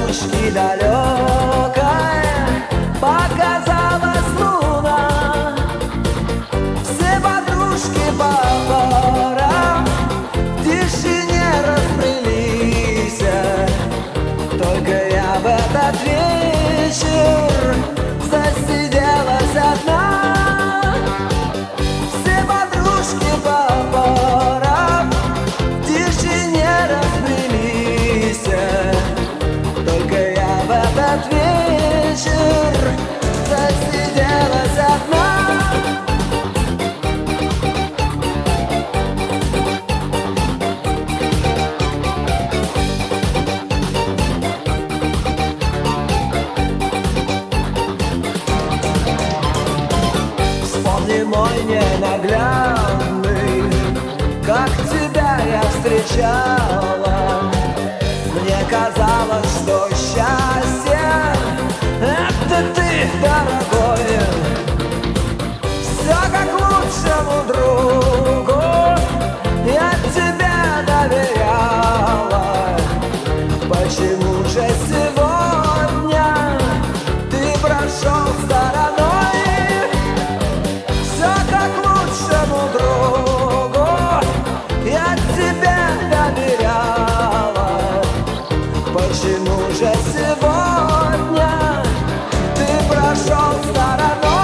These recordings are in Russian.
тучки далекой показалась луна. Все подружки по парам в тишине разбрелись. Только я в этот вечер засиделась одна. Все подружки по парам в тишине разбрелись. Только я в этот вечер засиделась одна. Вспомни мой ненаглядный, как тебя я встречала. Мне казалось, что счастье — это ты, дорогой. Все как лучшему другу я тебе доверяла. Почему же сегодня ты прошел стороной? Все как лучшему другу я тебе доверяла. Почему же сегодня ты прошел стороной?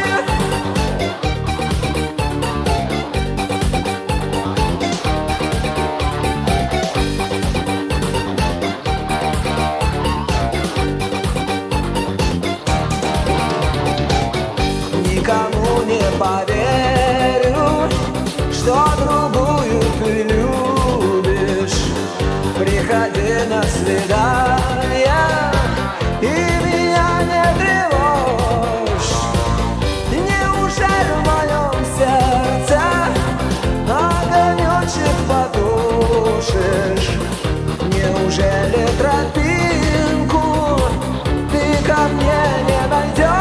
Никому не поверю, что другую ты любишь. Приходи на свидание и меня не тревожь. Неужели в моем сердце огонечек потушишь? Неужели тропинку ты ко мне не найдешь?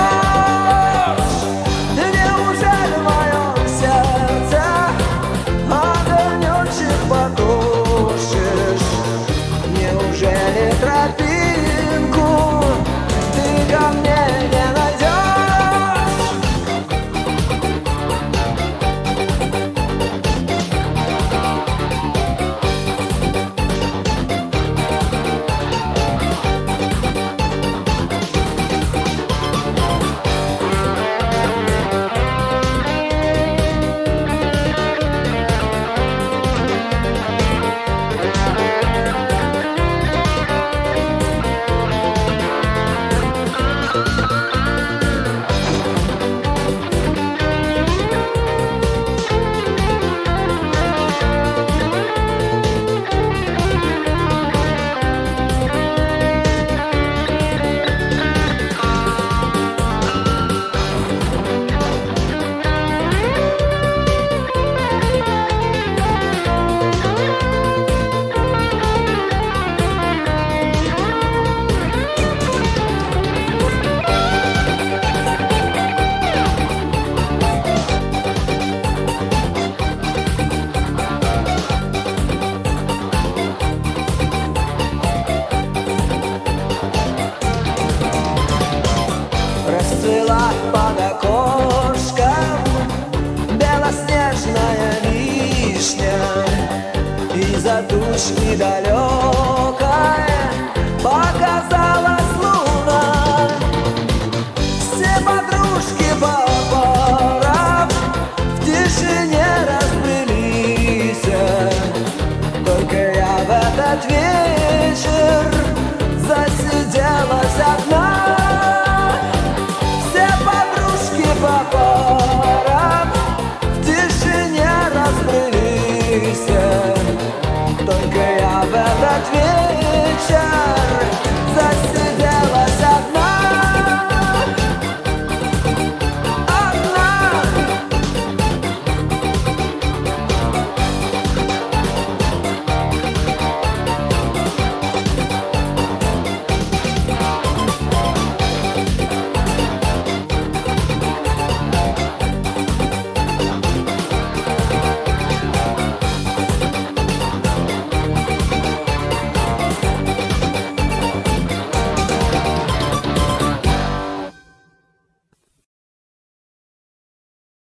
Неужели в моем сердце огонечек потушишь? Неужели тропинку ты ко мне не найдешь? Расцвела под окошком белоснежная вишня. Из-за тучки далекой показалась луна. Все подружки по парам в тишине разбрелись. Только я в этот вечер засиделась одна. По парам в тишине разбрелись. Только я в этот вечер засиделась.